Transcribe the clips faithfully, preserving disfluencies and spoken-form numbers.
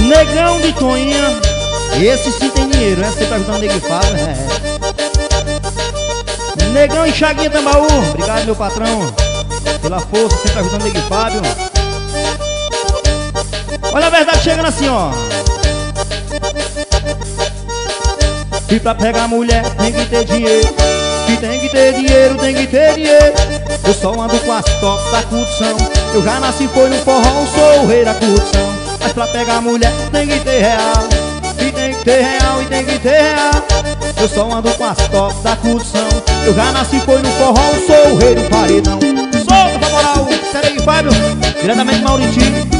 Negão de Toinha, esse sim tem dinheiro, essa você tá ajudando ele que fala, é. Negão e Chaguinha Tambaú, obrigado meu patrão pela força, você tá ajudando ele que Fábio. Olha a verdade chegando assim, ó. E pra pegar mulher tem que ter dinheiro, e tem que ter dinheiro, tem que ter dinheiro. Eu só ando com as tops da curtição, eu já nasci foi no forró, sou o rei da curtição. Mas pra pegar mulher tem que ter real, e tem que ter real, e tem que ter real. Eu só ando com as tops da curtição, eu já nasci foi no forró, sou o rei do paredão. Solta pra moral, sério aí Fábio, diretamente Mauritinho.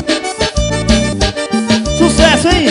Sucesso, hein?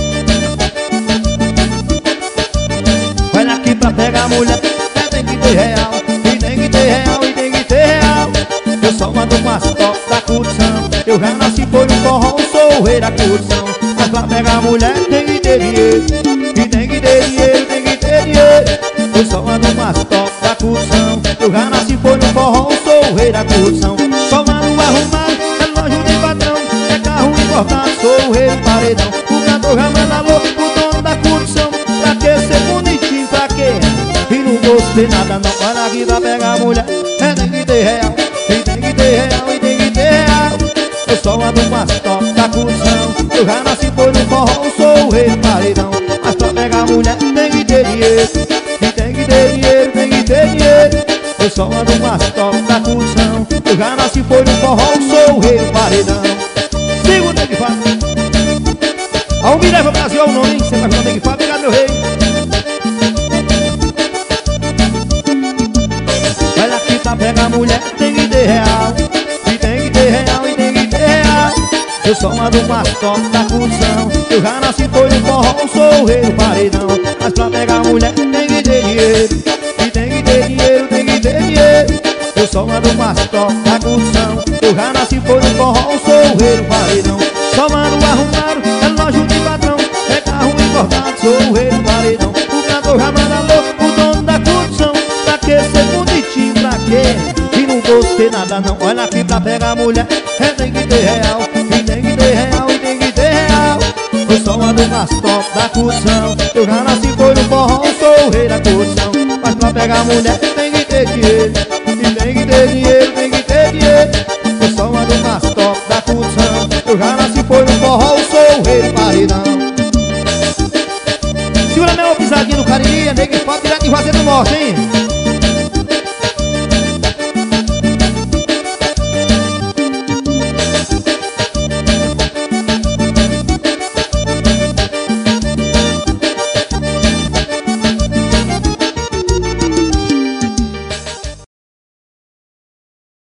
Olha aqui pra pegar mulher tem que ter real, e tem que ter real, e tem que ter real. Eu só ando com as tops da curtição, eu já nasci foi no forró, sou o rei da curtição. Mas pra pegar mulher tem que ter dinheiro, e tem que ter dinheiro, tem que ter dinheiro. Eu só ando com as tops da curtição, eu já nasci foi no forró, sou o rei da curtição. Só ando arrumado, relógio de patrão, é carro importado, sou o rei do paredão. O cantor já manda alô pro dono da curtição, pra que ser bonitinho, pra quê? E não gostei nada não, olha aqui pra pegar mulher é, tem que ter real, e tem que ter real, e tem que ter real. Eu só ando com as tops da curtição, eu já nasci foi no forró, sou o rei do paredão. Mas pra pegar mulher tem que ter dinheiro, e tem que ter dinheiro, tem que ter dinheiro. Eu só ando com as tops da curtição, eu já nasci foi no forró, sou o rei do paredão. Segunda que fala a Almireva Brasil é o nome, hein? Você tá ajudando que fala, obrigado meu rei. Olha aqui pra pegar mulher tem que ter real, e tem que ter real, e tem que ter real. Eu só ando com as tops da curtição, eu já nasci foi no forró, sou o rei do paredão. Mas pra pegar mulher tem que ter dinheiro, e tem que ter dinheiro, tem que ter dinheiro. Eu só ando com as tops da curtição, eu já nasci foi no forró, sou o rei do paredão. Só ando arrumado, relógio de patrão, é carro importado, sou o rei do paredão. O cantor já manda alô, o dono da curtição, pra que ser bonitinho, pra quê? E não gostei nada não, olha aqui pra pegar mulher é, tem que ter real, e tem que ter real, e tem que ter real. Eu só ando nas tops da curtição, eu já nasci foi no forró, sou o rei da curtição. Mas pra pegar mulher tem que ter dinheiro,